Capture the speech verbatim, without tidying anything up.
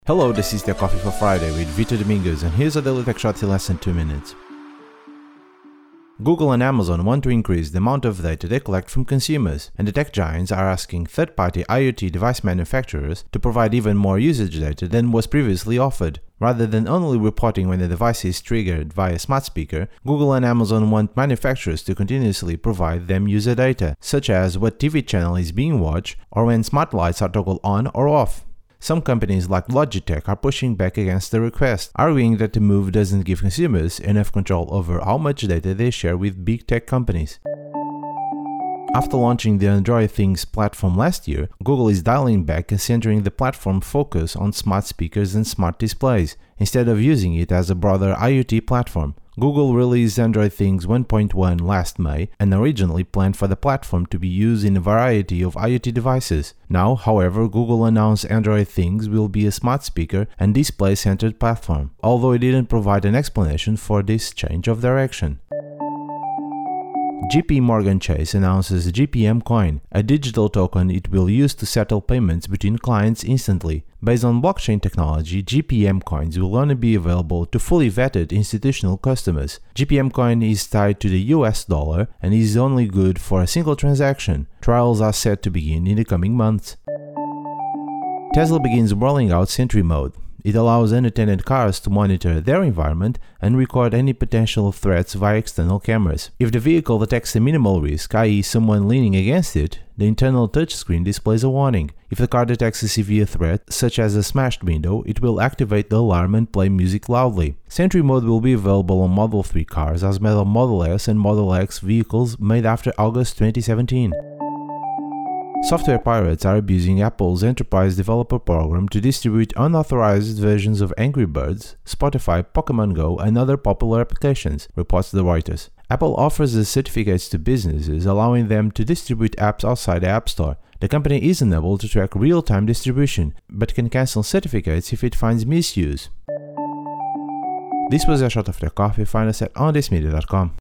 Hello, this is the Coffee for Friday with Vito Domingos, and here's a daily tech shot in less than two minutes. Google and Amazon want to increase the amount of data they collect from consumers, and the tech giants are asking third-party IoT device manufacturers to provide even more usage data than was previously offered. Rather than only reporting when the device is triggered via smart speaker, Google and Amazon want manufacturers to continuously provide them user data, such as what T V channel is being watched or when smart lights are toggled on or off. Some companies like Logitech are pushing back against the request, arguing that the move doesn't give consumers enough control over how much data they share with big tech companies. After launching the Android Things platform last year, Google is dialing back and centering the platform focus on smart speakers and smart displays, instead of using it as a broader IoT platform. Google released Android Things one point one last May and originally planned for the platform to be used in a variety of IoT devices. Now, however, Google announced Android Things will be a smart speaker and display-centered platform, although it didn't provide an explanation for this change of direction. J P Morgan Chase announces G P M Coin, a digital token it will use to settle payments between clients instantly. Based on blockchain technology, G P M coins will only be available to fully vetted institutional customers. G P M coin is tied to the U S dollar and is only good for a single transaction. Trials are set to begin in the coming months. Tesla begins rolling out Sentry Mode. It allows unattended cars to monitor their environment and record any potential threats via external cameras. If the vehicle detects a minimal risk, that is someone leaning against it, the internal touchscreen displays a warning. If the car detects a severe threat, such as a smashed window, it will activate the alarm and play music loudly. Sentry Mode will be available on Model three cars as well as Model S and Model X vehicles made after August twenty seventeen. Software pirates are abusing Apple's Enterprise Developer Program to distribute unauthorized versions of Angry Birds, Spotify, Pokemon Go, and other popular applications, reports the Reuters. Apple offers the certificates to businesses, allowing them to distribute apps outside the App Store. The company is unable to track real-time distribution, but can cancel certificates if it finds misuse. This was a shot of the coffee. Find us at on this media dot com.